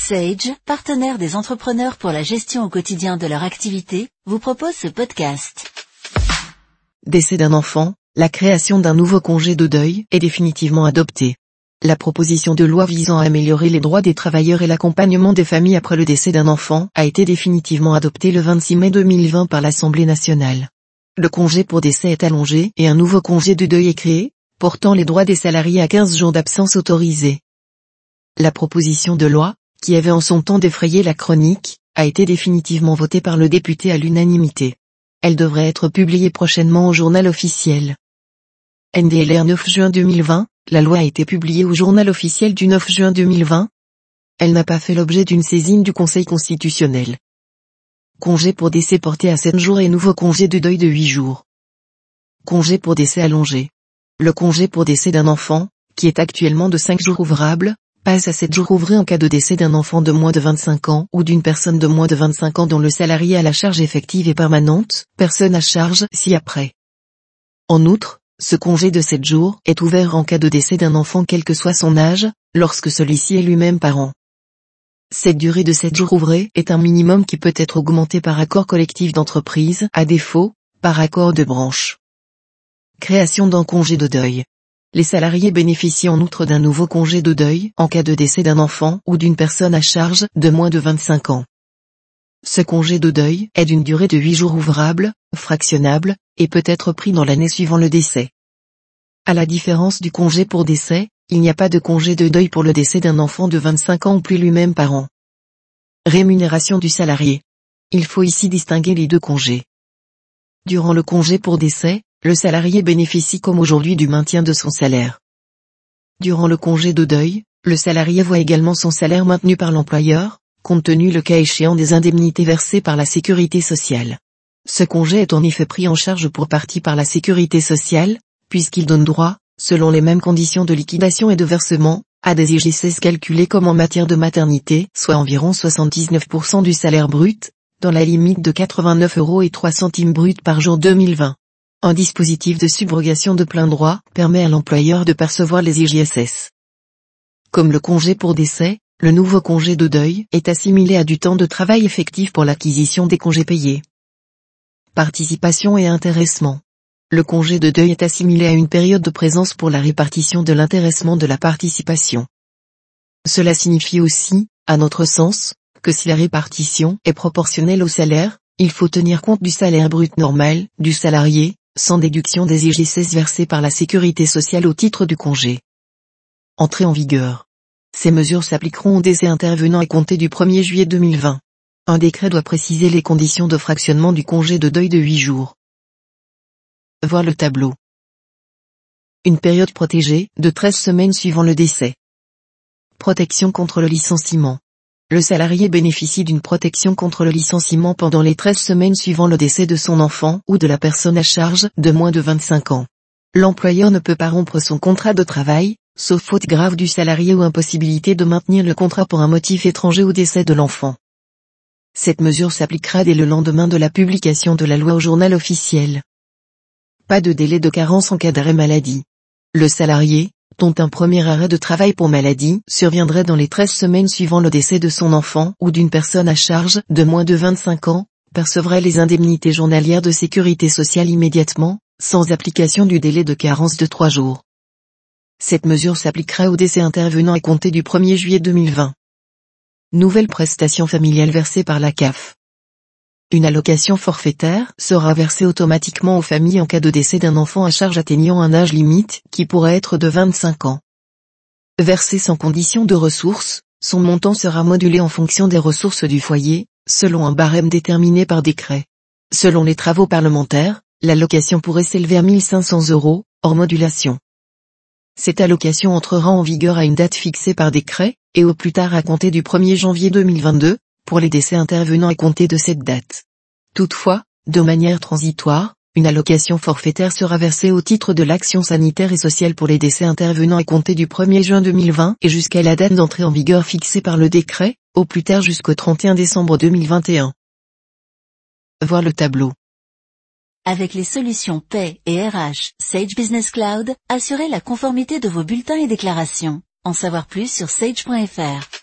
Sage, partenaire des entrepreneurs pour la gestion au quotidien de leur activité, vous propose ce podcast. Décès d'un enfant, la création d'un nouveau congé de deuil est définitivement adoptée. La proposition de loi visant à améliorer les droits des travailleurs et l'accompagnement des familles après le décès d'un enfant a été définitivement adoptée le 26 mai 2020 par l'Assemblée nationale. Le congé pour décès est allongé et un nouveau congé de deuil est créé, portant les droits des salariés à 15 jours d'absence autorisés. La proposition de loi, qui avait en son temps défrayé la chronique, a été définitivement votée par le député à l'unanimité. Elle devrait être publiée prochainement au journal officiel. NDLR 9 juin 2020, la loi a été publiée au journal officiel du 9 juin 2020. Elle n'a pas fait l'objet d'une saisine du Conseil constitutionnel. Congé pour décès porté à 7 jours et nouveau congé de deuil de 8 jours. Congé pour décès allongé. Le congé pour décès d'un enfant, qui est actuellement de 5 jours ouvrables, passe à 7 jours ouvrés en cas de décès d'un enfant de moins de 25 ans ou d'une personne de moins de 25 ans dont le salarié a la charge effective et permanente, personne à charge ci-après. En outre, ce congé de 7 jours est ouvert en cas de décès d'un enfant quel que soit son âge, lorsque celui-ci est lui-même parent. Cette durée de 7 jours ouvrés est un minimum qui peut être augmenté par accord collectif d'entreprise, à défaut, par accord de branche. Création d'un congé de deuil. Les salariés bénéficient en outre d'un nouveau congé de deuil en cas de décès d'un enfant ou d'une personne à charge de moins de 25 ans. Ce congé de deuil est d'une durée de 8 jours ouvrables, fractionnable, et peut être pris dans l'année suivant le décès. À la différence du congé pour décès, il n'y a pas de congé de deuil pour le décès d'un enfant de 25 ans ou plus lui-même parent. Rémunération du salarié. Il faut ici distinguer les deux congés. Durant le congé pour décès, le salarié bénéficie comme aujourd'hui du maintien de son salaire. Durant le congé de deuil, le salarié voit également son salaire maintenu par l'employeur, compte tenu le cas échéant des indemnités versées par la sécurité sociale. Ce congé est en effet pris en charge pour partie par la sécurité sociale, puisqu'il donne droit, selon les mêmes conditions de liquidation et de versement, à des IGSS calculés comme en matière de maternité, soit environ 79% du salaire brut, dans la limite de 89,03 € bruts par jour 2020. Un dispositif de subrogation de plein droit permet à l'employeur de percevoir les IGSS. Comme le congé pour décès, le nouveau congé de deuil est assimilé à du temps de travail effectif pour l'acquisition des congés payés. Participation et intéressement. Le congé de deuil est assimilé à une période de présence pour la répartition de l'intéressement de la participation. Cela signifie aussi, à notre sens, que si la répartition est proportionnelle au salaire, il faut tenir compte du salaire brut normal du salarié, sans déduction des IGSS versés par la sécurité sociale au titre du congé. Entrée en vigueur. Ces mesures s'appliqueront au décès intervenant à compter du 1er juillet 2020. Un décret doit préciser les conditions de fractionnement du congé de deuil de 8 jours. Voir le tableau. Une période protégée de 13 semaines suivant le décès. Protection contre le licenciement. Le salarié bénéficie d'une protection contre le licenciement pendant les 13 semaines suivant le décès de son enfant ou de la personne à charge de moins de 25 ans. L'employeur ne peut pas rompre son contrat de travail, sauf faute grave du salarié ou impossibilité de maintenir le contrat pour un motif étranger au décès de l'enfant. Cette mesure s'appliquera dès le lendemain de la publication de la loi au journal officiel. Pas de délai de carence en cas d'arrêt maladie. Le salarié, dont un premier arrêt de travail pour maladie surviendrait dans les 13 semaines suivant le décès de son enfant ou d'une personne à charge de moins de 25 ans, percevrait les indemnités journalières de sécurité sociale immédiatement, sans application du délai de carence de 3 jours. Cette mesure s'appliquera au décès intervenant à compter du 1er juillet 2020. Nouvelle prestation familiale versée par la CAF. Une allocation forfaitaire sera versée automatiquement aux familles en cas de décès d'un enfant à charge atteignant un âge limite qui pourrait être de 25 ans. Versée sans condition de ressources, son montant sera modulé en fonction des ressources du foyer, selon un barème déterminé par décret. Selon les travaux parlementaires, l'allocation pourrait s'élever à 1 500 €, hors modulation. Cette allocation entrera en vigueur à une date fixée par décret, et au plus tard à compter du 1er janvier 2022, pour les décès intervenant à compter de cette date. Toutefois, de manière transitoire, une allocation forfaitaire sera versée au titre de l'action sanitaire et sociale pour les décès intervenant à compter du 1er juin 2020 et jusqu'à la date d'entrée en vigueur fixée par le décret, au plus tard jusqu'au 31 décembre 2021. Voir le tableau. Avec les solutions Paie et RH Sage Business Cloud, assurez la conformité de vos bulletins et déclarations. En savoir plus sur sage.fr.